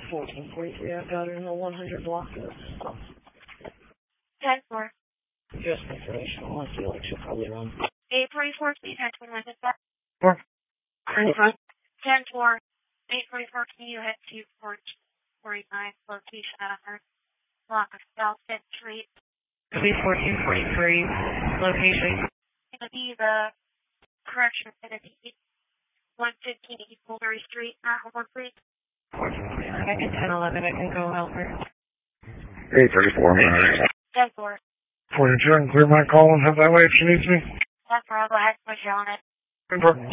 1443, I've got her in the 100 block of 10-4. just information. I feel like she'll probably run. 844, 1021, dispatch. 4. 10-4. 844, can you head to Port 49, location at 100 block of South 5th Street? It'll be 1443, location. It's going to be the correction, it's going to be 115 East Mulberry Street, Hold on, please. 1443, I can 1011, I can go help her. 834. 10-4. 42, I can clear my call and have that way if she needs me. 10-4, I'll go ahead and put you on it. 10-4.